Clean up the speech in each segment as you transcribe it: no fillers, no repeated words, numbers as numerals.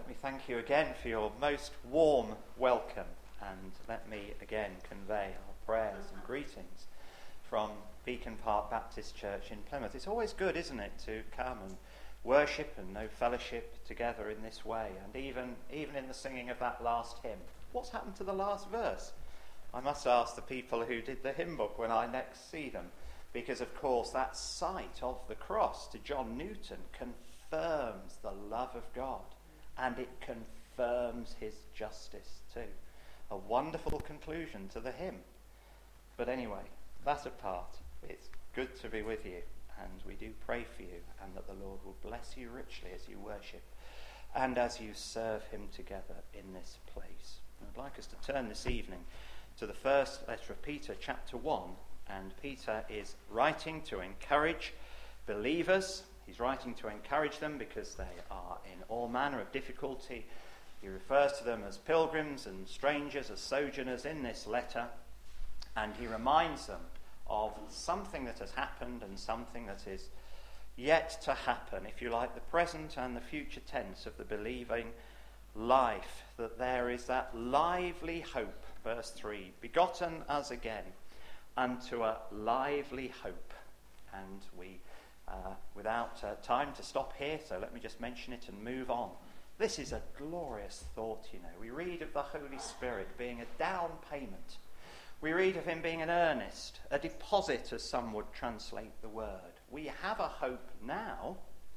we thank you again for your most warm welcome, and let me again convey our prayers and greetings from Beacon Park Baptist Church in Plymouth. It's always good, isn't it, to come and worship and know fellowship together in this way, and even in the singing of that last hymn. What's happened to the last verse? I must ask the people who did the hymn book when I next see them, because of course that sight of the cross to John Newton confirms the love of God, and it confirms his justice too. A wonderful conclusion to the hymn. But anyway, that apart, it's good to be with you, and we do pray for you, and that the Lord will bless you richly as you worship and as you serve him together in this place. I'd like us to turn this evening to the first letter of Peter, chapter 1, and Peter is writing to encourage believers. He's writing to encourage them because they are in all manner of difficulty. He refers to them as pilgrims and strangers, as sojourners in this letter, and he reminds them of something that has happened and something that is yet to happen, if you like, the present and the future tense of the believing life, that there is that lively hope, verse 3, begotten us again unto a lively hope. And we, without time to stop here, so let me just mention it and move on. This is a glorious thought, you know. We read of the Holy Spirit being a down payment. We read of him being an earnest, a deposit, as some would translate the word. We have a hope now,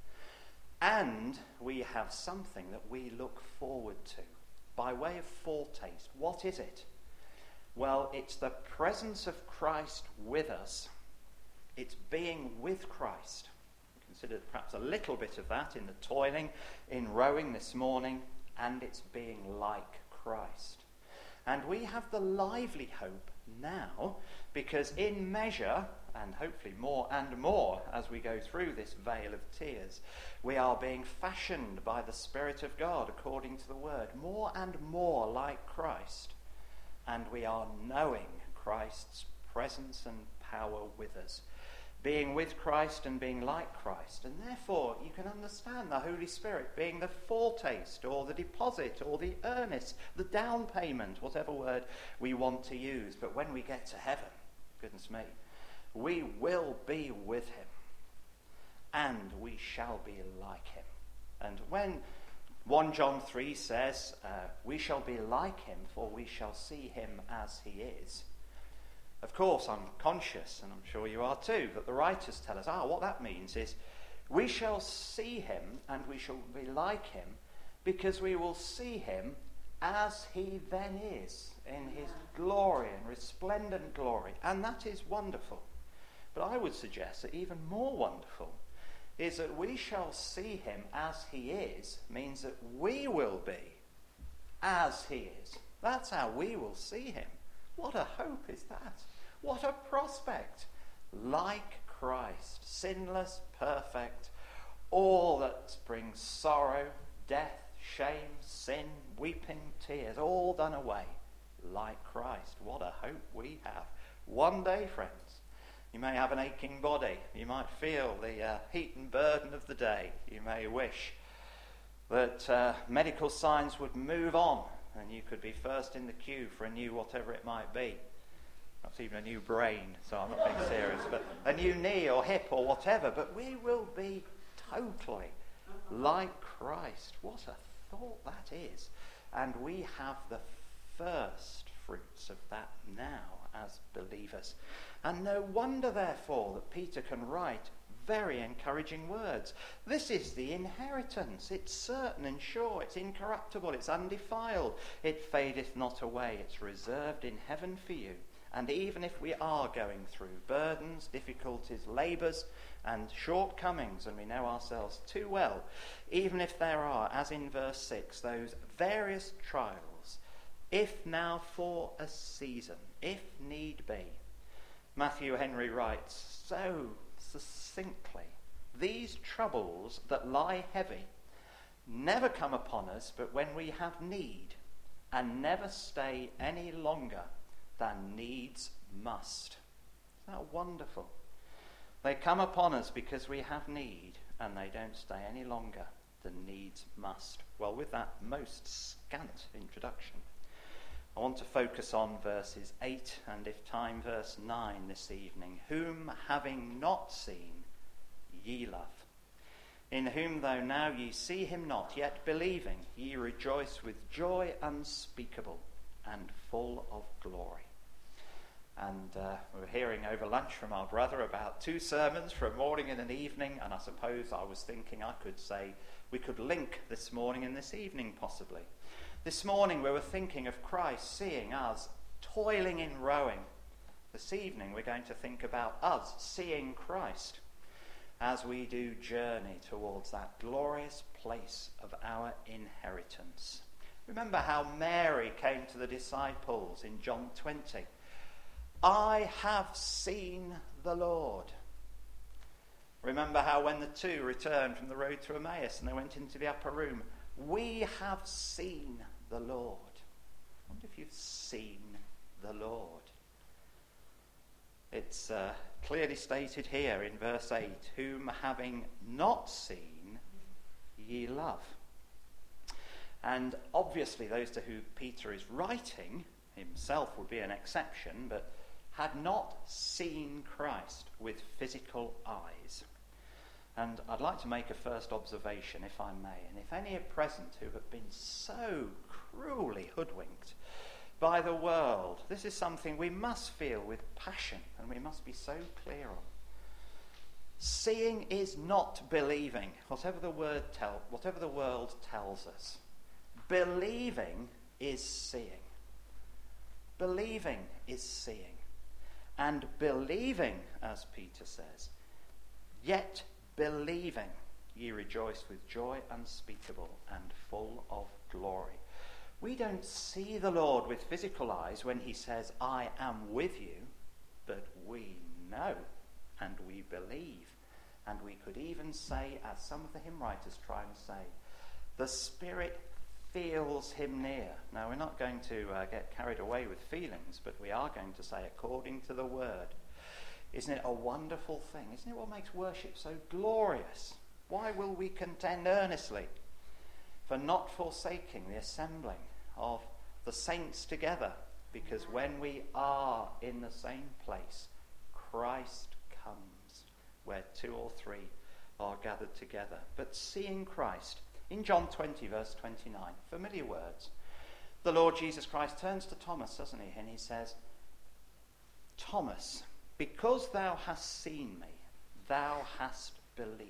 and we have something that we look forward to by way of foretaste. What is it? Well, it's the presence of Christ with us. It's being with Christ. We considered perhaps a little bit of that in the toiling, in rowing this morning, and it's being like Christ. And we have the lively hope now, because in measure, and hopefully more and more as we go through this vale of tears, we are being fashioned by the Spirit of God according to the word, more and more like Christ. And we are knowing Christ's presence and power with us, being with Christ and being like Christ. And therefore you can understand the Holy Spirit being the foretaste or the deposit or the earnest, the down payment, whatever word we want to use. But when we get to heaven, goodness me, we will be with him, and we shall be like him. And when 1 John 3 says, we shall be like him, for we shall see him as he is. Of course, I'm conscious, and I'm sure you are too, that the writers tell us, what that means is we shall see him and we shall be like him because we will see him as he then is, in his glory and resplendent glory. And that is wonderful. But I would suggest that even more wonderful is that we shall see him as he is, means that we will be as he is. That's how we will see him. What a hope is that? What a prospect. Like Christ, sinless, perfect, all that brings sorrow, death, shame, sin, weeping, tears, all done away. Like Christ. What a hope we have. One day, friends, you may have an aching body. You might feel the heat and burden of the day. You may wish that medical science would move on and you could be first in the queue for a new whatever it might be. Perhaps even a new brain, so I'm not being serious, but a new knee or hip or whatever. But we will be totally like Christ. What a thought that is. And we have the first fruits of that now as believers. And no wonder, therefore, that Peter can write very encouraging words. This is the inheritance. It's certain and sure. It's incorruptible. It's undefiled. It fadeth not away. It's reserved in heaven for you. And even if we are going through burdens, difficulties, labours, and shortcomings, and we know ourselves too well, even if there are, as in verse 6, those various trials, if now for a season, if need be, Matthew Henry writes so succinctly, these troubles that lie heavy never come upon us but when we have need, and never stay any longer than needs must. Isn't that wonderful? They come upon us because we have need, and they don't stay any longer the needs must. Well, with that most scant introduction, I want to focus on verses 8 and, if time, verse 9 this evening. Whom having not seen, ye love. In whom though now ye see him not, yet believing, ye rejoice with joy unspeakable and full of glory. And we were hearing over lunch from our brother about 2 sermons for a morning and an evening, and I suppose I was thinking I could say we could link this morning and this evening possibly. This morning we were thinking of Christ seeing us toiling in rowing. This evening we're going to think about us seeing Christ as we do journey towards that glorious place of our inheritance. Remember how Mary came to the disciples in John 20. I have seen the Lord. Remember how when the 2 returned from the road to Emmaus and they went into the upper room, we have seen the Lord. I wonder if you've seen the Lord. It's clearly stated here in verse 8, whom having not seen, ye love. And obviously those to whom Peter is writing, himself would be an exception, but had not seen Christ with physical eyes. And I'd like to make a first observation, if I may. And if any are present who have been so cruelly hoodwinked by the world, this is something we must feel with passion and we must be so clear on. Seeing is not believing, whatever the world tells us. Believing is seeing. Believing is seeing. And believing, as Peter says, yet believing, ye rejoice with joy unspeakable and full of glory. We don't see the Lord with physical eyes when he says, I am with you, but we know and we believe. And we could even say, as some of the hymn writers try and say, the Spirit feels him near. Now, we're not going to get carried away with feelings, but we are going to say, according to the word. Isn't it a wonderful thing? Isn't it what makes worship so glorious? Why will we contend earnestly for not forsaking the assembling of the saints together? Because when we are in the same place, Christ comes where 2 or 3 are gathered together. But seeing Christ, in John 20, verse 29, familiar words, the Lord Jesus Christ turns to Thomas, doesn't he? And he says, Thomas, because thou hast seen me, thou hast believed.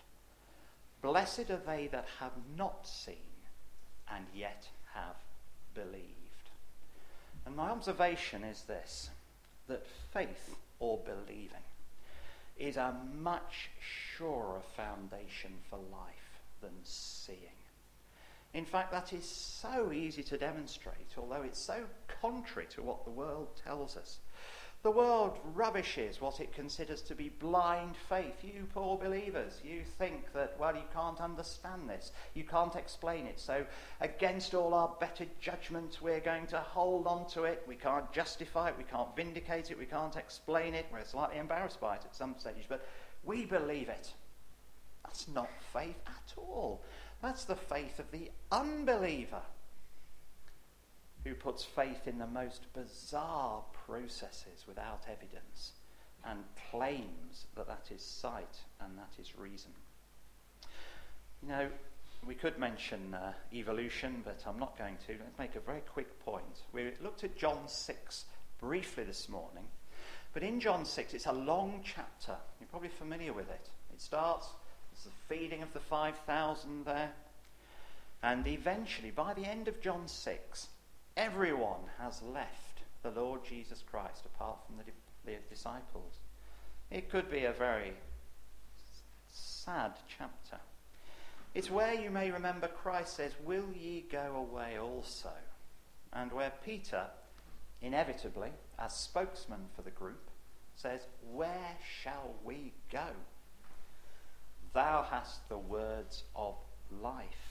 Blessed are they that have not seen and yet have believed. And my observation is this, that faith or believing is a much surer foundation for life than seeing. In fact, that is so easy to demonstrate, although it's so contrary to what the world tells us. The world rubbishes what it considers to be blind faith. You poor believers, you think that, well, you can't understand this, you can't explain it, so against all our better judgment, we're going to hold on to it. We can't justify it, we can't vindicate it, we can't explain it. We're slightly embarrassed by it at some stage, but we believe it. That's not faith at all. That's the faith of the unbeliever, who puts faith in the most bizarre processes without evidence and claims that that is sight and that is reason. You know, we could mention evolution, but I'm not going to. Let's make a very quick point. We looked at John 6 briefly this morning, but in John 6 it's a long chapter. You're probably familiar with it. It starts, there's the feeding of the 5,000 there, and eventually, by the end of John 6, everyone has left the Lord Jesus Christ apart from the disciples. It could be a very sad chapter. It's where you may remember Christ says, will ye go away also? And where Peter, inevitably, as spokesman for the group, says, where shall we go? Thou hast the words of life.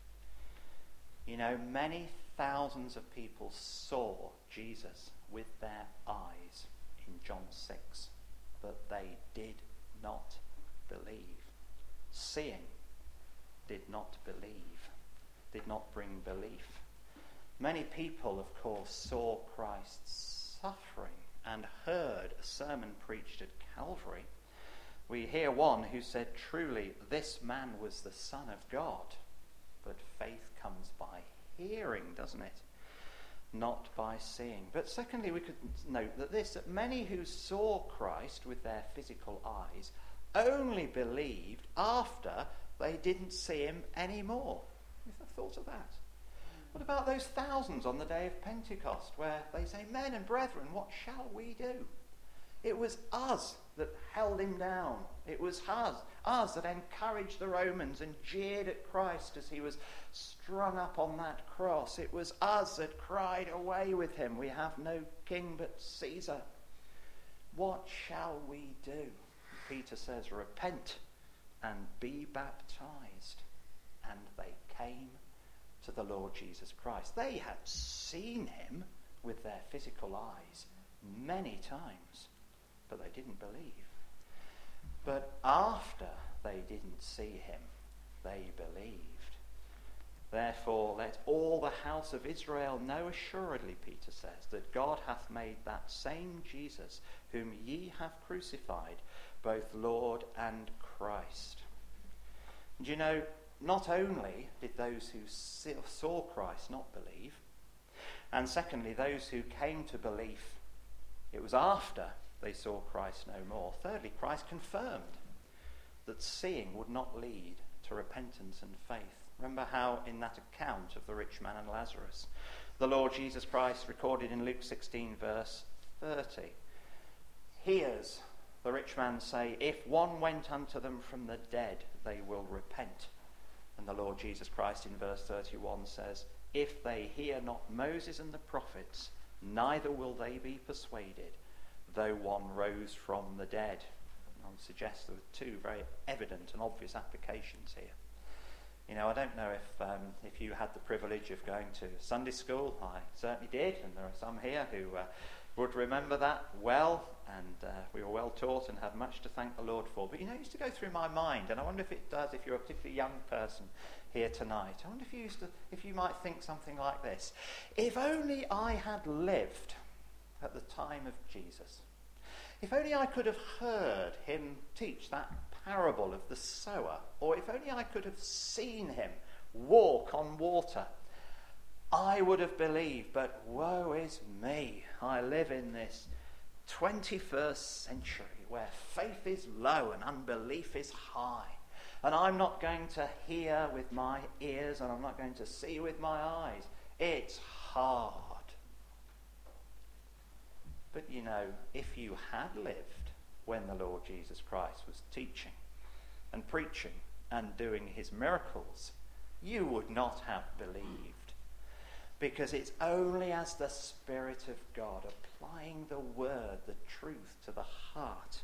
You know, many thousands of people saw Jesus with their eyes in John 6, but they did not believe. Seeing did not believe, did not bring belief. Many people, of course, saw Christ's suffering and heard a sermon preached at Calvary. We hear one who said, truly, this man was the Son of God. But faith comes by hearing, doesn't it? Not by seeing. But secondly, we could note that many who saw Christ with their physical eyes only believed after they didn't see him anymore. Have you thought of that? What about those thousands on the day of Pentecost where they say, men and brethren, what shall we do? It was us that held him down. It was us that encouraged the Romans and jeered at Christ as he was strung up on that cross. It was us that cried, away with him. We have no king but Caesar. What shall we do? Peter says, repent and be baptized. And they came to the Lord Jesus Christ. They had seen him with their physical eyes many times, but they didn't believe. But after they didn't see him, they believed. Therefore, let all the house of Israel know assuredly, Peter says, that God hath made that same Jesus, whom ye have crucified, both Lord and Christ. And you know, not only did those who saw Christ not believe, and secondly, those who came to belief, it was after they saw Christ no more. Thirdly, Christ confirmed that seeing would not lead to repentance and faith. Remember how in that account of the rich man and Lazarus, the Lord Jesus Christ recorded in Luke 16 verse 30, hears the rich man say, if one went unto them from the dead, they will repent. And the Lord Jesus Christ in verse 31 says, if they hear not Moses and the prophets, neither will they be persuaded, though one rose from the dead. I would suggest there were two very evident and obvious applications here. You know, I don't know if you had the privilege of going to Sunday school. I certainly did, and there are some here who would remember that well, and we were well taught and have much to thank the Lord for. But you know, it used to go through my mind, and I wonder if it does if you're a particularly young person here tonight. I wonder if you might think something like this. If only I had lived at the time of Jesus. If only I could have heard him teach that parable of the sower, or if only I could have seen him walk on water, I would have believed. But woe is me. I live in this 21st century where faith is low and unbelief is high. And I'm not going to hear with my ears and I'm not going to see with my eyes. It's hard. But you know, if you had lived when the Lord Jesus Christ was teaching and preaching and doing his miracles, you would not have believed. Because it's only as the Spirit of God applying the word, the truth to the heart,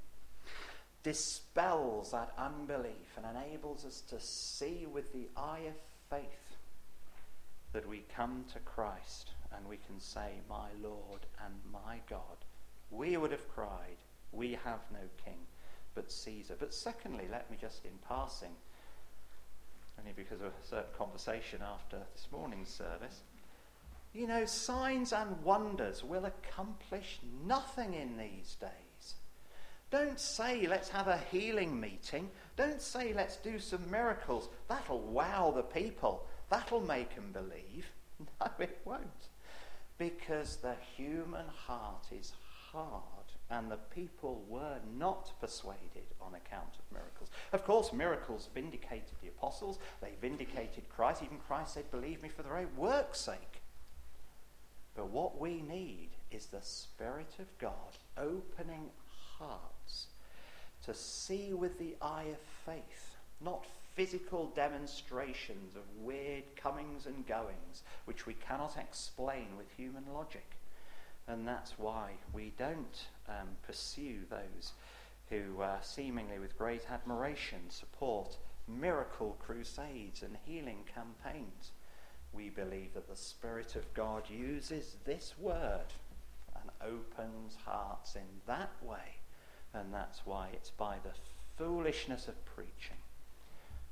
dispels that unbelief and enables us to see with the eye of faith, that we come to Christ and we can say, my Lord and my God. We would have cried, we have no king but Caesar. But secondly, let me just in passing, only because of a certain conversation after this morning's service, you know, signs and wonders will accomplish nothing in these days. Don't say, let's have a healing meeting. Don't say, let's do some miracles. That'll wow the people. That'll make them believe. No, it won't. Because the human heart is hard, and the people were not persuaded on account of miracles. Of course, miracles vindicated the apostles. They vindicated Christ. Even Christ said, believe me for the very work's sake. But what we need is the Spirit of God opening hearts to see with the eye of faith, not physical demonstrations of weird comings and goings which we cannot explain with human logic. And that's why we don't pursue those who seemingly with great admiration support miracle crusades and healing campaigns. We believe that the Spirit of God uses this word and opens hearts in that way. And that's why it's by the foolishness of preaching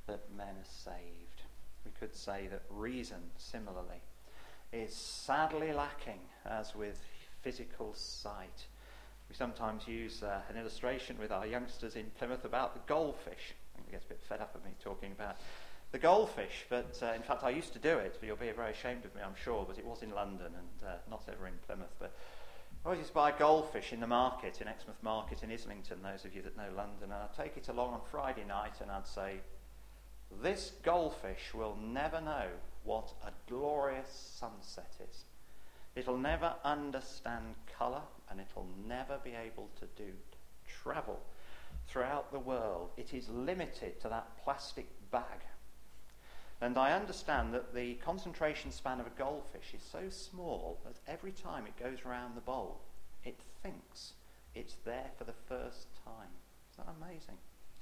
that men are saved. We could say that reason, similarly, is sadly lacking, as with physical sight. We sometimes use an illustration with our youngsters in Plymouth about the goldfish. I think they get a bit fed up of me talking about the goldfish, but in fact I used to do it, but you'll be very ashamed of me, I'm sure, but it was in London and not ever in Plymouth. But I always used to buy goldfish in the market, in Exmouth Market in Islington, those of you that know London, and I'd take it along on Friday night and I'd say, this goldfish will never know what a glorious sunset is. It'll never understand colour, and it'll never be able to travel throughout the world. It is limited to that plastic bag. And I understand that the concentration span of a goldfish is so small that every time it goes around the bowl, it thinks it's there for the first time. Isn't that amazing?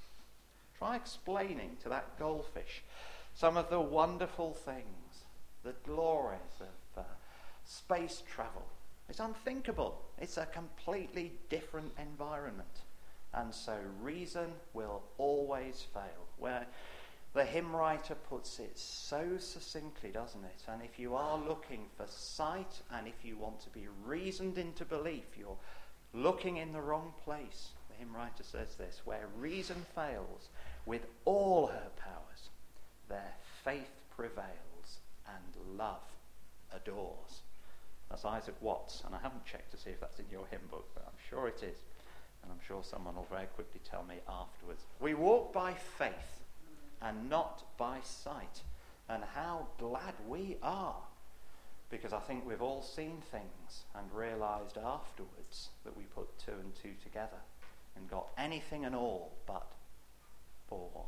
Try explaining to that goldfish some of the wonderful things, the glories of space travel. It's unthinkable. It's a completely different environment. And so reason will always fail. Where the hymn writer puts it so succinctly, doesn't it? And if you are looking for sight, and if you want to be reasoned into belief, you're looking in the wrong place. The hymn writer says this: where reason fails with all her powers, there faith prevails and love adores. That's Isaac Watts, and I haven't checked to see if that's in your hymn book, but I'm sure it is. And I'm sure someone will very quickly tell me afterwards. We walk by faith and not by sight. And how glad we are, because I think we've all seen things and realised afterwards that we put two and two together and got anything and all but born.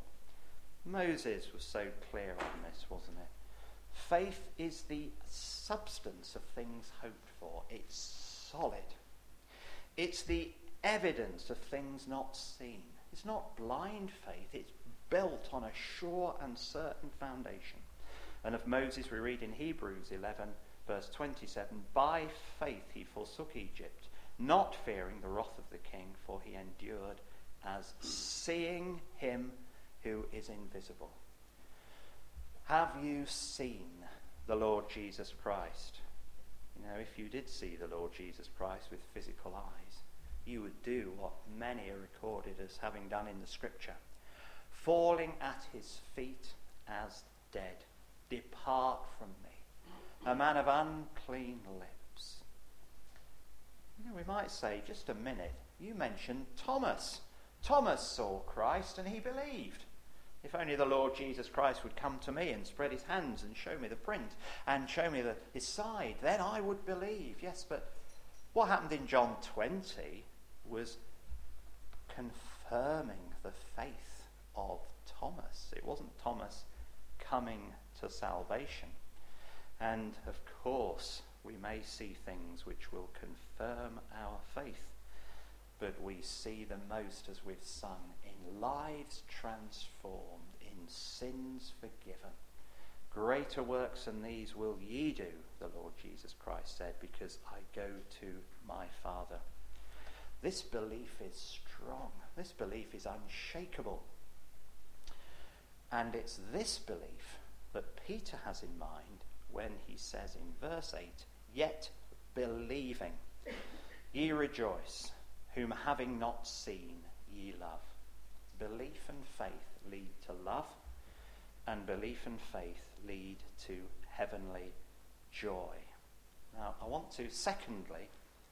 Moses was so clear on this, wasn't it? Faith is the substance of things hoped for. It's solid. It's the evidence of things not seen. It's not blind faith. It's built on a sure and certain foundation. And of Moses we read in Hebrews 11 verse 27, by faith he forsook Egypt, not fearing the wrath of the king, for he endured as seeing him who is invisible. Have you seen the Lord Jesus Christ? You know, if you did see the Lord Jesus Christ with physical eyes, you would do what many are recorded as having done in the scripture. Falling at his feet as dead. Depart from me, a man of unclean lips. You know, we might say, just a minute, you mentioned Thomas. Thomas saw Christ and he believed. If only the Lord Jesus Christ would come to me and spread his hands and show me the print and show me his side, then I would believe. Yes, but what happened in John 20 was confirming the faith of Thomas. It wasn't Thomas coming to salvation. And of course, we may see things which will confirm our faith, but we see the most, as we've sung, in lives transformed, in sins forgiven. Greater works than these will ye do, the Lord Jesus Christ said, because I go to my Father. This belief is strong. This belief is unshakable. And it's this belief that Peter has in mind when he says in verse 8, yet believing, ye rejoice, whom having not seen ye love. Belief and faith lead to love, and belief and faith lead to heavenly joy. Now, I want to, secondly,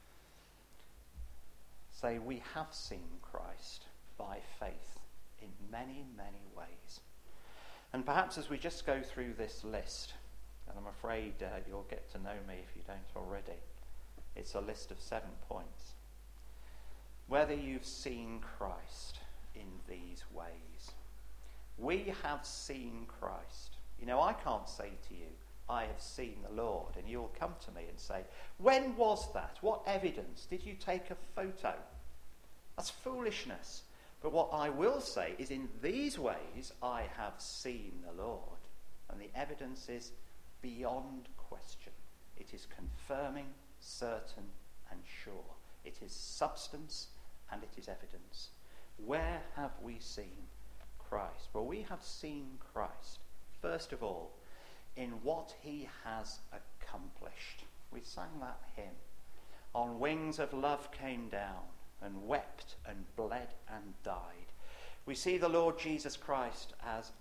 say we have seen Christ by faith in many, many ways. And perhaps as we just go through this list, and I'm afraid you'll get to know me if you don't already, it's a list of 7 points. Whether you've seen Christ in these ways. We have seen Christ. You know, I can't say to you, I have seen the Lord, and you'll come to me and say, when was that? What evidence? Did you take a photo? That's foolishness. But what I will say is, in these ways I have seen the Lord. And the evidence is beyond question. It is confirming, certain, and sure. It is substance and it is evidence. Where have we seen Christ? Well, we have seen Christ, first of all, in what he has accomplished. We sang that hymn. On wings of love came down and wept and bled and died. We see the Lord Jesus Christ as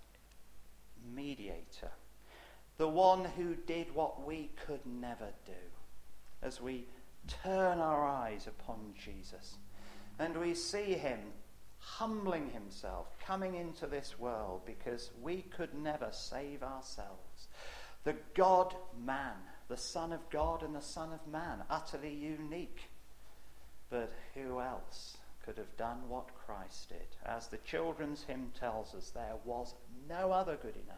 mediator, the one who did what we could never do. As we turn our eyes upon Jesus and we see him humbling himself, coming into this world because we could never save ourselves. The God-man, the Son of God and the Son of Man, utterly unique. But who else could have done what Christ did? As the children's hymn tells us, there was no other good enough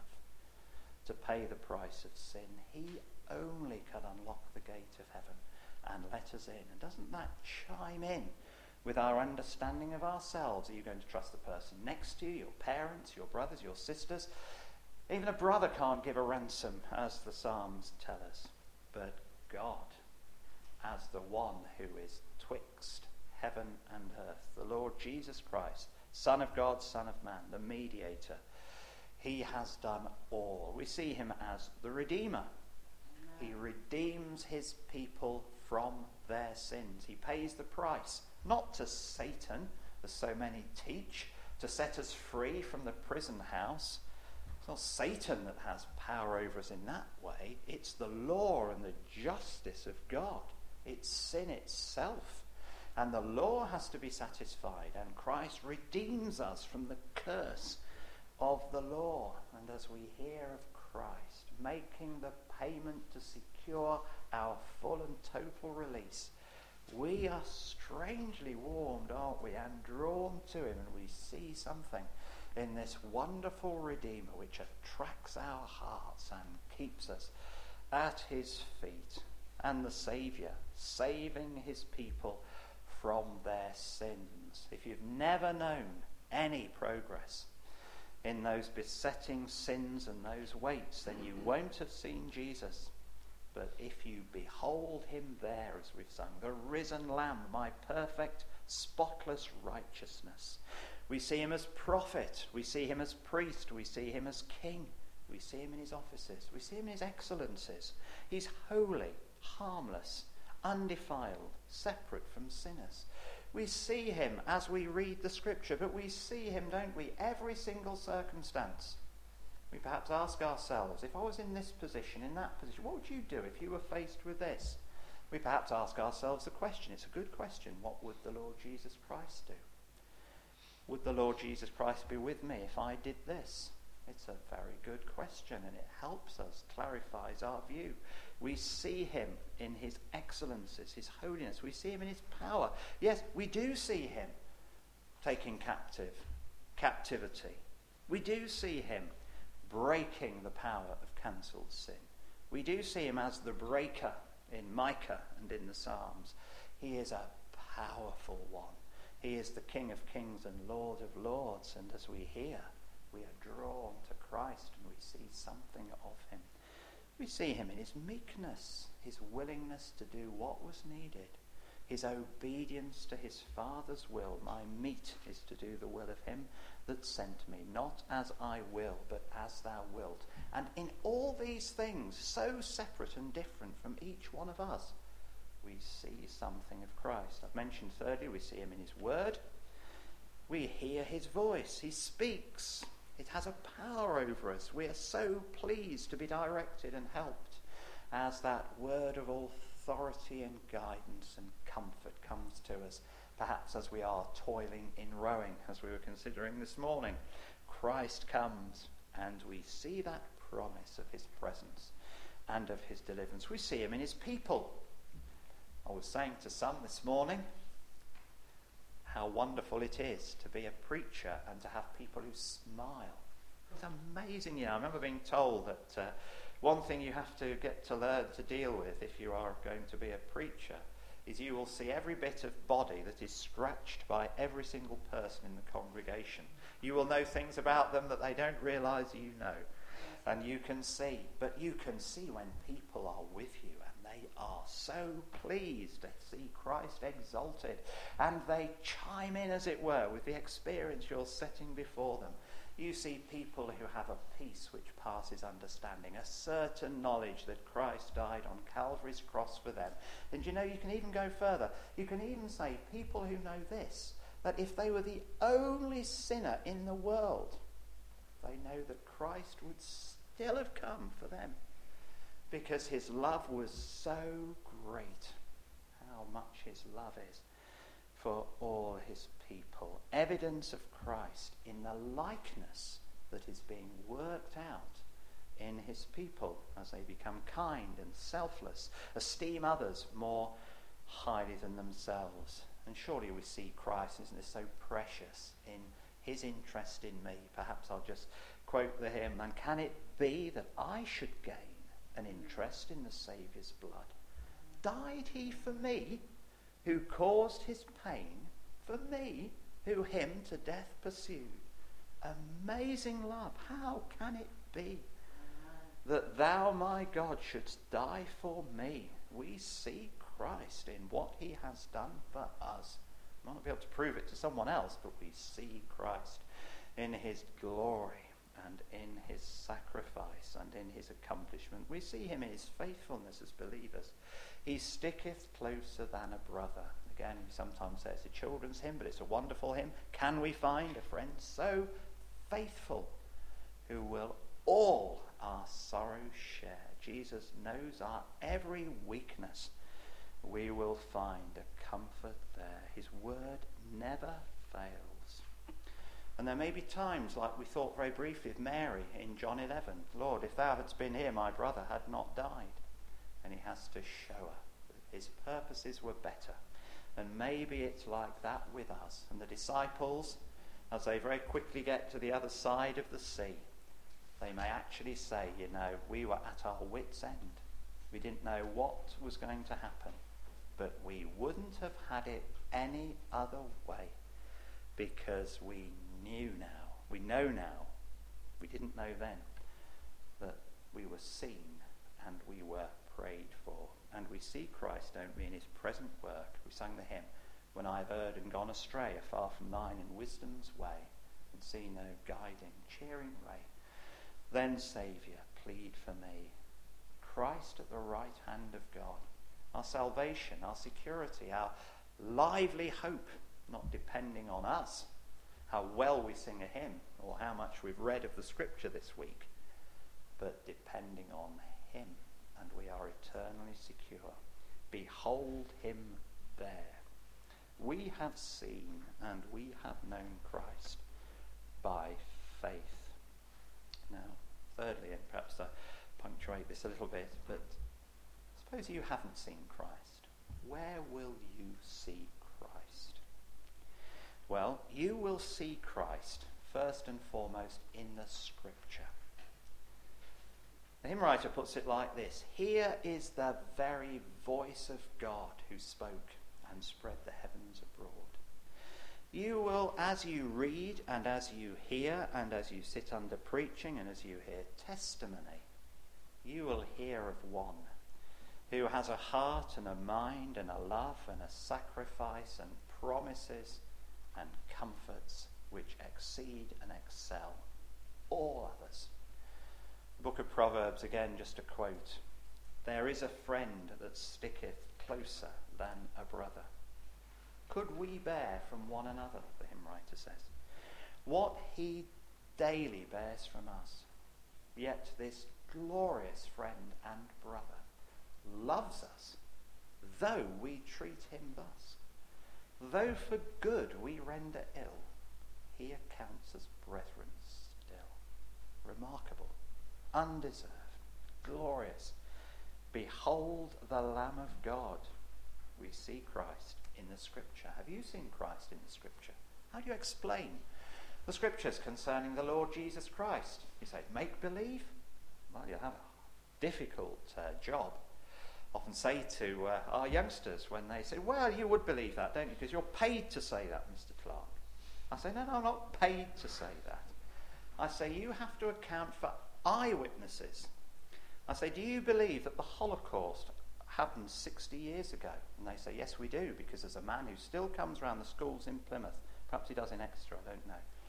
to pay the price of sin. He only could unlock the gate of heaven and let us in. And doesn't that chime in with our understanding of ourselves? Are you going to trust the person next to you, your parents, your brothers, your sisters? Even a brother can't give a ransom, as the Psalms tell us. But God, as the one who is twixt heaven and earth, the Lord Jesus Christ, Son of God, Son of Man, the mediator, he has done all. We see him as the Redeemer. He redeems his people from their sins. He pays the price, not to Satan, as so many teach, to set us free from the prison house. It's not Satan that has power over us in that way. It's the law and the justice of God. It's sin itself. And the law has to be satisfied. And Christ redeems us from the curse of the law. And as we hear of Christ making the payment to secure our full and total release, we are strangely warmed, aren't we, and drawn to him, and we see something in this wonderful Redeemer which attracts our hearts and keeps us at his feet. And the Saviour, saving his people from their sins. If you've never known any progress in those besetting sins and those weights, then you won't have seen Jesus. But if you behold him there, as we've sung, the risen Lamb, my perfect, spotless righteousness, we see him as prophet, we see him as priest, we see him as king, we see him in his offices, we see him in his excellencies. He's holy, harmless, undefiled, separate from sinners. We see him as we read the scripture, but we see him, don't we, every single circumstance. We perhaps ask ourselves, if I was in this position, in that position, what would you do if you were faced with this? We perhaps ask ourselves the question, it's a good question, what would the Lord Jesus Christ do? Would the Lord Jesus Christ be with me if I did this? It's a very good question, and it helps us, clarifies our view. We see him in his excellencies, his holiness. We see him in his power. Yes, we do see him taking captivity. We do see him breaking the power of cancelled sin. We do see him as the breaker in Micah and in the Psalms. He is a powerful one. He is the King of kings and Lord of lords. And as we hear, we are drawn to Christ and we see something of him. We see him in his meekness, his willingness to do what was needed, his obedience to his Father's will. My meat is to do the will of him that sent me, not as I will, but as thou wilt. And in all these things, so separate and different from each one of us, we see something of Christ. I've mentioned thirdly, we see him in his word. We hear his voice. He speaks. It has a power over us. We are so pleased to be directed and helped as that word of authority and guidance and comfort comes to us, perhaps as we are toiling in rowing, as we were considering this morning. Christ comes and we see that promise of his presence and of his deliverance. We see him in his people. I was saying to some this morning how wonderful it is to be a preacher and to have people who smile. It's amazing. I remember being told that one thing you have to get to learn to deal with if you are going to be a preacher is you will see every bit of body that is scratched by every single person in the congregation. You will know things about them that they don't realise you know. And you can see, but you can see when people are with you and they are so pleased to see Christ exalted, and they chime in, as it were, with the experience you're setting before them. You see people who have a peace which passes understanding, a certain knowledge that Christ died on Calvary's cross for them. And you can even go further. You can even say people who know this, that if they were the only sinner in the world, they know that Christ would still have come for them because his love was so great. How much his love is for all his people. Evidence of Christ in the likeness that is being worked out in his people as they become kind and selfless, esteem others more highly than themselves. And surely we see Christ, isn't it, so precious in his interest in me. Perhaps I'll just quote the hymn, and can it be that I should gain an interest in the Saviour's blood? Died he for me, who caused his pain, for me, who him to death pursued? Amazing love, how can it be that thou, my God, shouldst die for me? We see Christ in what he has done for us. We might not be able to prove it to someone else, but we see Christ in his glory and in his sacrifice and in his accomplishment. We see him in his faithfulness as believers. He sticketh closer than a brother. Again, we sometimes say it's a children's hymn, but it's a wonderful hymn. Can we find a friend so faithful who will all our sorrows share? Jesus knows our every weakness. We will find a comfort there. His word never fails. And there may be times, like we thought very briefly of Mary in John 11. Lord, if thou hadst been here, my brother had not died. And he has to show her that his purposes were better. And maybe it's like that with us. And the disciples, as they very quickly get to the other side of the sea, they may actually say, we were at our wits' end. We didn't know what was going to happen. But we wouldn't have had it any other way, because we know now, we didn't know then, that we were seen and we were prayed for. And we see Christ, don't we, in his present work. We sang the hymn, when I have erred and gone astray, afar from thine in wisdom's way, and see no guiding, cheering ray. Then, Saviour, plead for me. Christ at the right hand of God, our salvation, our security, our lively hope, not depending on us, how well we sing a hymn or how much we've read of the scripture this week, but depending on him, and we are eternally secure. Behold him there. We have seen and we have known Christ by faith. Now, thirdly, and perhaps to punctuate this a little bit, but suppose you haven't seen Christ. Where will you see Christ? Well, you will see Christ first and foremost in the scripture. The hymn writer puts it like this: here is the very voice of God who spoke and spread the heavens abroad. You will, as you read and as you hear and as you sit under preaching and as you hear testimony, you will hear of one who has a heart and a mind and a love and a sacrifice and promises and comforts which exceed and excel all others. The book of Proverbs, again, just a quote. There is a friend that sticketh closer than a brother. Could we bear from one another, the hymn writer says, what he daily bears from us? Yet this glorious friend and brother loves us, though we treat him thus. Though for good we render ill, he accounts us brethren still. Remarkable, undeserved, glorious. Behold the Lamb of God. We see Christ in the scripture. Have you seen Christ in the scripture? How do you explain the scriptures concerning the Lord Jesus Christ? You say, make believe? Well, you'll have a difficult job. Often say to our youngsters when they say, well, you would believe that, don't you? Because you're paid to say that, Mr. Clark. I say, no, I'm not paid to say that. I say, you have to account for eyewitnesses. I say, do you believe that the Holocaust happened 60 years ago? And they say, yes, we do, because there's a man who still comes around the schools in Plymouth. Perhaps he does in Exeter, I don't know.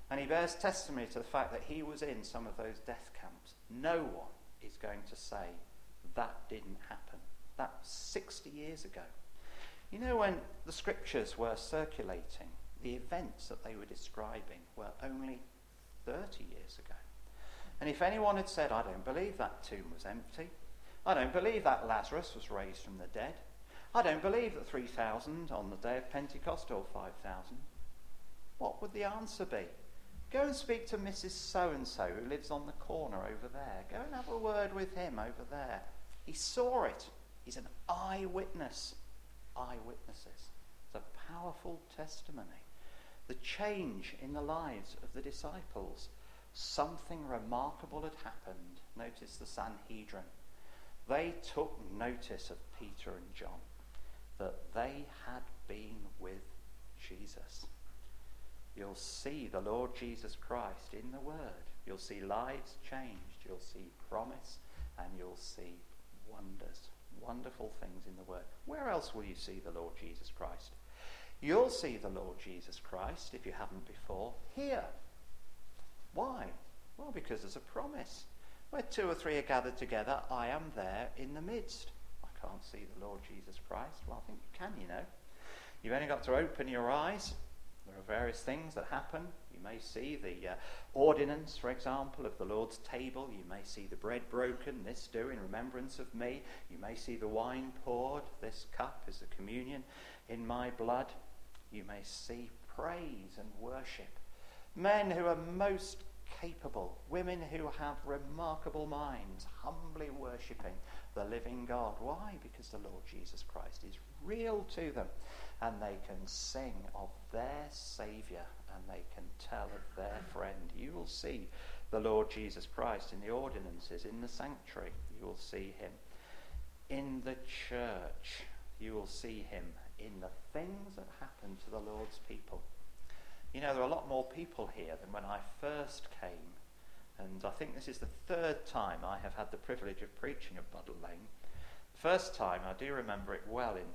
And he bears testimony to the fact that he was in some of those death camps. No one is going to say that didn't happen. That was 60 years ago. You know, when the scriptures were circulating, the events that they were describing were only 30 years ago. And if anyone had said, I don't believe that tomb was empty, I don't believe that Lazarus was raised from the dead, I don't believe that 3,000 on the day of Pentecost or 5,000, what would the answer be? Go and speak to Mrs. So-and-so who lives on the corner over there. Go and have a word with him over there. He saw it. He's an eyewitness. Eyewitnesses. It's a powerful testimony. The change in the lives of the disciples. Something remarkable had happened. Notice the Sanhedrin. They took notice of Peter and John, that they had been with Jesus. You'll see the Lord Jesus Christ in the Word. You'll see lives changed. You'll see promise, and you'll see wonders, wonderful things in the Word. Where else will you see the Lord Jesus Christ? You'll see the Lord Jesus Christ, if you haven't before, here. Why? Well, because there's a promise. Where 2 or 3 are gathered together, I am there in the midst. I can't see the Lord Jesus Christ. Well, I think you can, you know. You've only got to open your eyes. There are various things that happen. You may see the ordinance, for example, of the Lord's table. You may see the bread broken, this do in remembrance of me. You may see the wine poured. This cup is the communion in my blood. You may see praise and worship. Men who are most capable, women who have remarkable minds, humbly worshipping the living God. Why? Because the Lord Jesus Christ is real to them, and they can sing of their Saviour, and they can tell of their friend. You will see the Lord Jesus Christ in the ordinances, in the sanctuary. You will see him in the church. You will see him in the things that happen to the Lord's people. You know, there are a lot more people here than when I first came. And I think this is the 3rd time I have had the privilege of preaching at Buddle Lane. First time, I do remember it well, in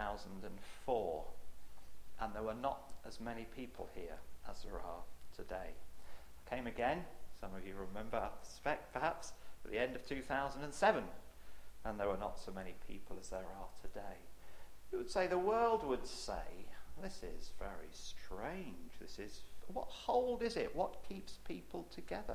2004. And there were not as many people here as there are today. I came again, some of you remember, I suspect perhaps, at the end of 2007. And there were not so many people as there are today. You would say, the world would say, this is very strange. What hold is it? What keeps people together?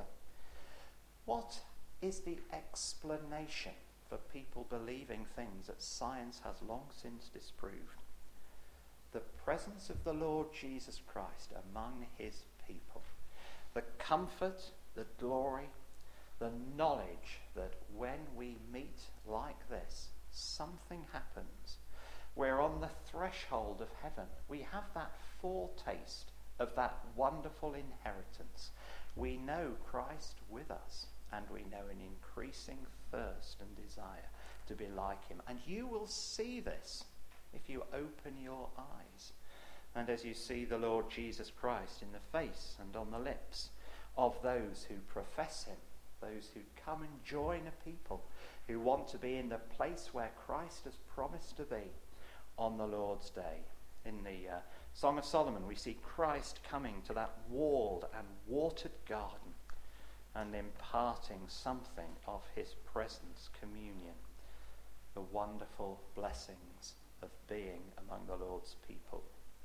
What is the explanation for people believing things that science has long since disproved? The presence of the Lord Jesus Christ among his people. The comfort, the glory, the knowledge that when we meet like this, something happens. We're on the threshold of heaven. We have that foretaste of that wonderful inheritance. We know Christ with us, and we know an increasing thirst and desire to be like him. And you will see this if you open your eyes. And as you see the Lord Jesus Christ in the face and on the lips of those who profess him, those who come and join a people who want to be in the place where Christ has promised to be on the Lord's day. In the Song of Solomon, we see Christ coming to that walled and watered garden and imparting something of his presence, communion, the wonderful blessings of being among the Lord's people.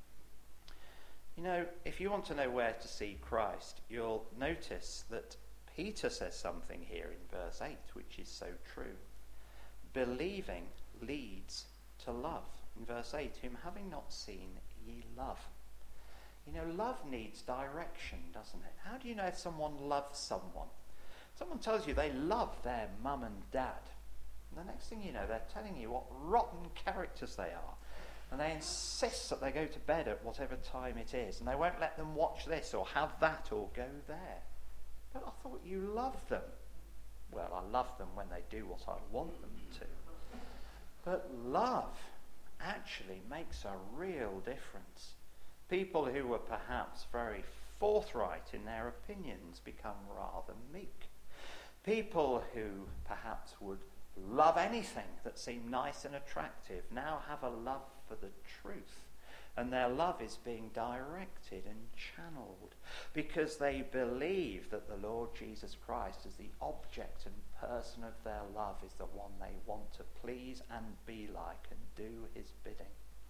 You know, if you want to know where to see Christ, you'll notice that Peter says something here in verse 8, which is so true. Believing leads to love. In verse 8, whom having not seen, ye love. You know, love needs direction, doesn't it? How do you know if someone loves someone? Someone tells you they love their mum and dad. And the next thing you know, they're telling you what rotten characters they are. And they insist that they go to bed at whatever time it is. And they won't let them watch this or have that or go there. But I thought you loved them. Well, I love them when they do what I want them to. But love actually makes a real difference. People who were perhaps very forthright in their opinions become rather meek. People who perhaps would love anything that seemed nice and attractive now have a love for the truth. And their love is being directed and channeled because they believe that the Lord Jesus Christ, as the object and person of their love, is the one they want to please and be like and do his bidding.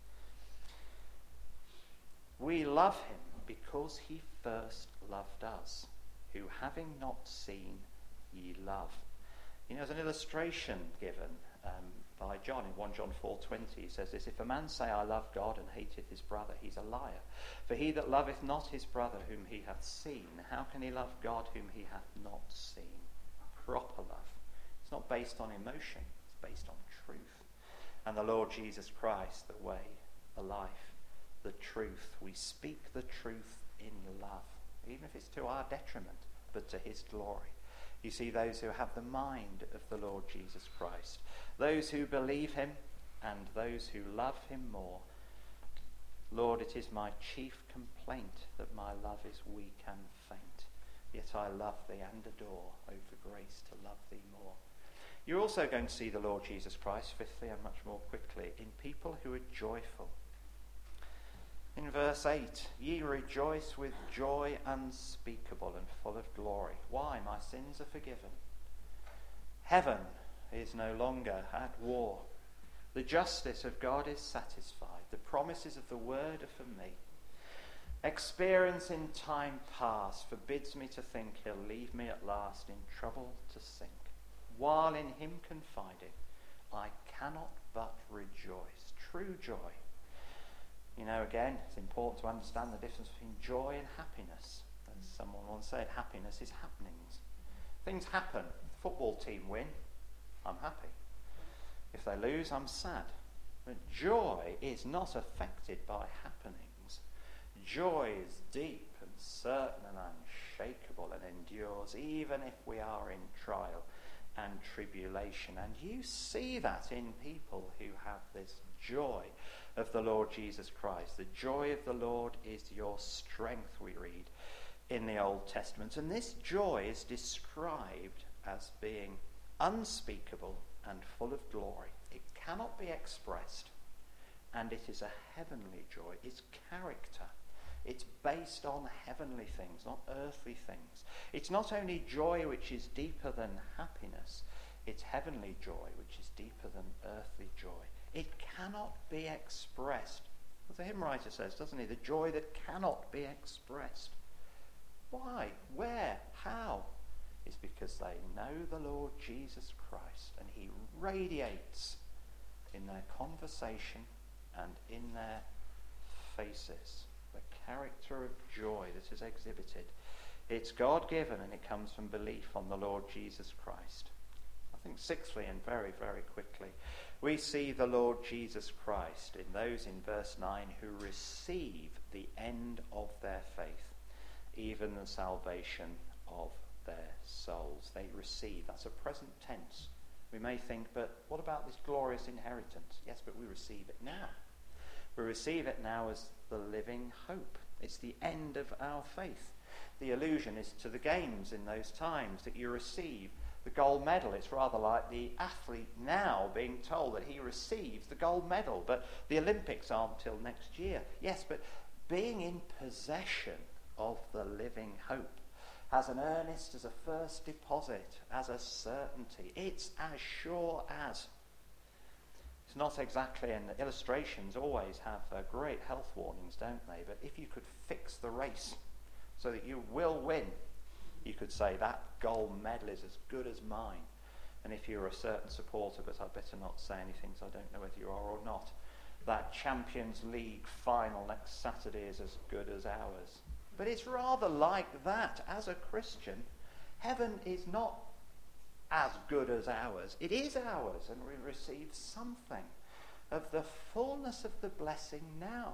We love him because he first loved us, who having not seen, ye love. You know, there's an illustration given by John in 1 John 4:20. He says this: if a man say, I love God, and hateth his brother, he's a liar. For he that loveth not his brother whom he hath seen, how can he love God whom he hath not seen? Proper love. It's not based on emotion, it's based on truth. And the Lord Jesus Christ, the way, the life, the truth. We speak the truth in love, even if it's to our detriment, but to his glory. You see, those who have the mind of the Lord Jesus Christ, those who believe him and those who love him more. Lord, it is my chief complaint that my love is weak and faint, yet I love thee and adore, over grace to love thee more. You're also going to see the Lord Jesus Christ, fifthly and much more quickly, in people who are joyful. In verse 8, ye rejoice with joy unspeakable and full of glory. Why? My sins are forgiven. Heaven is no longer at war. The justice of God is satisfied. The promises of the word are for me. Experience in time past forbids me to think he'll leave me at last in trouble to sink. While in him confiding, I cannot but rejoice. True joy. You know, again, it's important to understand the difference between joy and happiness. As someone once said, happiness is happenings. Things happen. The football team win, I'm happy. If they lose, I'm sad. But joy is not affected by happenings. Joy is deep and certain and unshakable and endures even if we are in trial and tribulation. And you see that in people who have this joy of the Lord Jesus Christ. The joy of the Lord is your strength, we read in the Old Testament. And this joy is described as being unspeakable and full of glory. It cannot be expressed, and it is a heavenly joy. It's character. It's based on heavenly things, not earthly things. It's not only joy which is deeper than happiness, it's heavenly joy which is deeper than earthly joy. It cannot be expressed. As the hymn writer says, doesn't he? The joy that cannot be expressed. Why? Where? How? It's because they know the Lord Jesus Christ, and he radiates in their conversation and in their faces. The character of joy that is exhibited. It's God-given, and it comes from belief on the Lord Jesus Christ. I think sixthly, and very, very quickly, we see the Lord Jesus Christ in those in verse 9 who receive the end of their faith, even the salvation of their souls. They receive. That's a present tense. We may think, but what about this glorious inheritance? Yes, but we receive it now. We receive it now as the living hope. It's the end of our faith. The allusion is to the games in those times, that you receive the gold medal. It's rather like the athlete now being told that he receives the gold medal, but the Olympics aren't till next year. Yes, but being in possession of the living hope as an earnest, as a first deposit, as a certainty. It's as sure as. It's not exactly, and the illustrations always have great health warnings, don't they? But if you could fix the race so that you will win, you could say that gold medal is as good as mine. And if you're a certain supporter, but I'd better not say anything, so I don't know whether you are or not, that Champions League final next Saturday is as good as ours. But it's rather like that. As a Christian, heaven is not as good as ours. It is ours, and we receive something of the fullness of the blessing now.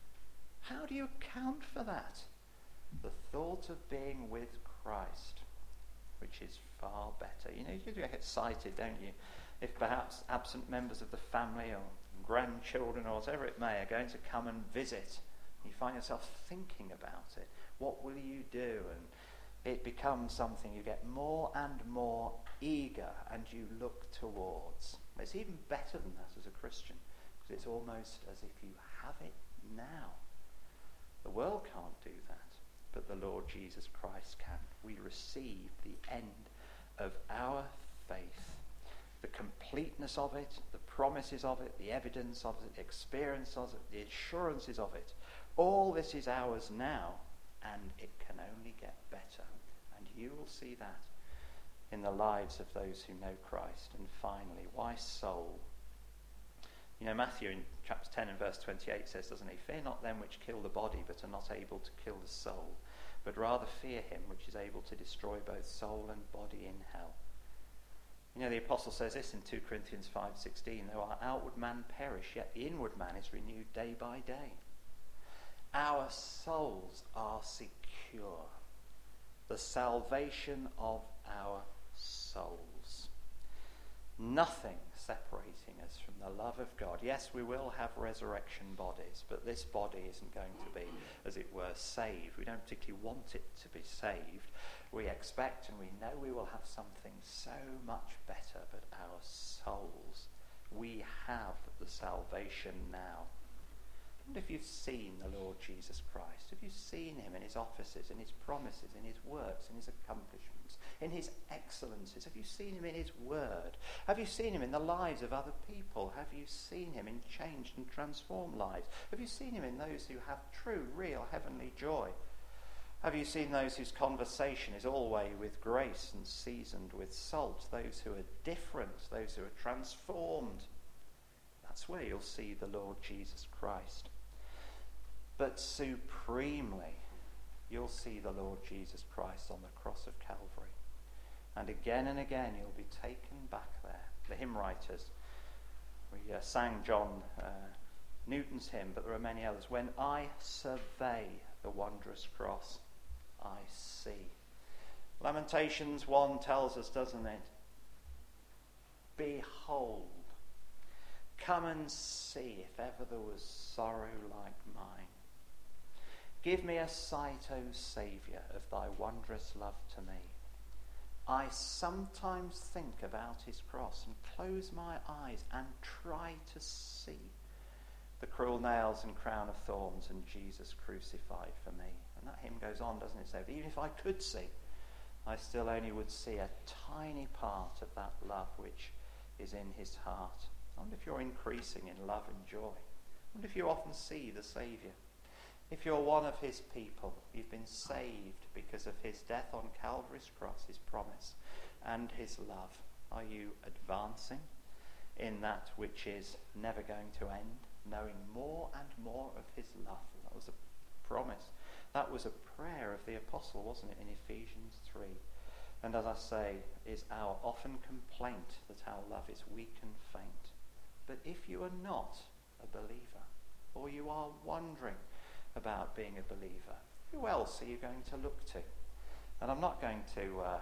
How do you account for that? The thought of being with Christ, which is far better. You know, you get excited, don't you, if perhaps absent members of the family or grandchildren or whatever it may are going to come and visit. You find yourself thinking about it. What will you do? And it becomes something you get more and more eager and you look towards. It's even better than that as a Christian, because it's almost as if you have it now. The world can't do that, but the Lord Jesus Christ can. We receive the end of our faith, the completeness of it, the promises of it, the evidence of it, the experience of it, the assurances of it. All this is ours now, and it can only get better. And you will see that in the lives of those who know Christ. And finally, why soul? You know, Matthew in chapter 10 and verse 28 says, doesn't he, "Fear not them which kill the body, but are not able to kill the soul, but rather fear him which is able to destroy both soul and body in hell." You know, the apostle says this in 2 Corinthians 5:16, "Though our outward man perish, yet the inward man is renewed day by day." Our souls are secure. The salvation of our souls. Nothing separating us from the love of God. Yes, we will have resurrection bodies, but this body isn't going to be, as it were, saved. We don't particularly want it to be saved. We expect and we know we will have something so much better, but our souls, we have the salvation now. And if you've seen the Lord Jesus Christ, have you seen him in his offices, in his promises, in his works, in his accomplishments, in his excellences? Have you seen him in his word? Have you seen him in the lives of other people? Have you seen him in changed and transformed lives? Have you seen him in those who have true, real, heavenly joy? Have you seen those whose conversation is always with grace and seasoned with salt? Those who are different, those who are transformed? That's where you'll see the Lord Jesus Christ. But supremely, you'll see the Lord Jesus Christ on the cross of Calvary. And again you'll be taken back there. The hymn writers, we sang John Newton's hymn, but there are many others. "When I survey the wondrous cross, I see." Lamentations 1 tells us, doesn't it? "Behold, come and see if ever there was sorrow like mine. Give me a sight, O Saviour, of thy wondrous love to me. I sometimes think about his cross and close my eyes and try to see the cruel nails and crown of thorns and Jesus crucified for me." And that hymn goes on, doesn't it? So even if I could see, I still only would see a tiny part of that love which is in his heart. I wonder if you're increasing in love and joy. I wonder if you often see the Saviour. If you're one of his people, you've been saved because of his death on Calvary's cross, his promise, and his love. Are you advancing in that which is never going to end, knowing more and more of his love? That was a promise. That was a prayer of the apostle, wasn't it, in Ephesians 3? And as I say, is our often complaint that our love is weak and faint. But if you are not a believer, or you are wondering about being a believer, who else are you going to look to? And I'm not going to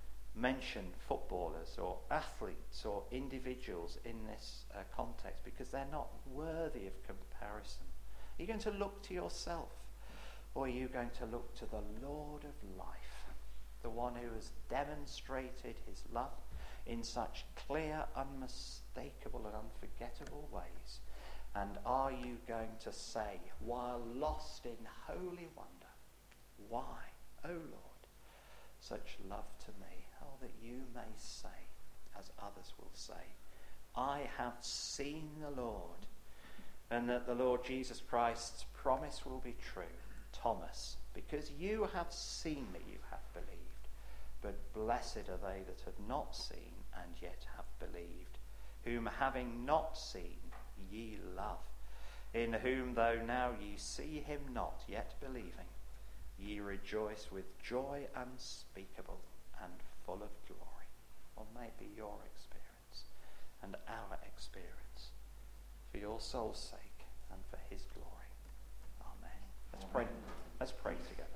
mention footballers or athletes or individuals in this context because they're not worthy of comparison. Are you going to look to yourself, or are you going to look to the Lord of life, the one who has demonstrated his love in such clear, unmistakable and unforgettable ways? And are you going to say, while lost in holy wonder, "Why, O Lord, such love to me?" Oh, that you may say, as others will say, "I have seen the Lord," and that the Lord Jesus Christ's promise will be true. Thomas, because you have seen me, you have believed. But blessed are they that have not seen and yet have believed, whom having not seen ye love, in whom though now ye see him not, yet believing, ye rejoice with joy unspeakable and full of glory. Or may it be your experience and our experience, for your soul's sake and for his glory. Amen. Let's pray. Let's pray together.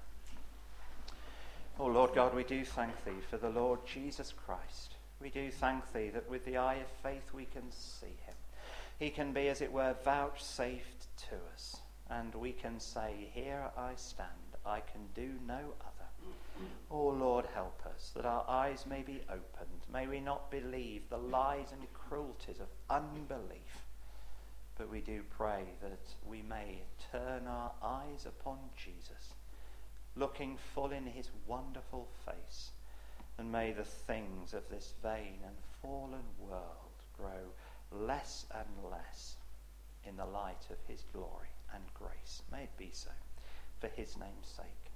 Oh Lord God, we do thank thee for the Lord Jesus Christ. We do thank thee that with the eye of faith we can see him. He can be, as it were, vouchsafed to us, and we can say, "Here I stand, I can do no other." Oh Lord, help us, that our eyes may be opened. May we not believe the lies and cruelties of unbelief, but we do pray that we may turn our eyes upon Jesus, looking full in his wonderful face, and may the things of this vain and fallen world grow less and less in the light of his glory and grace. May it be so, for his name's sake.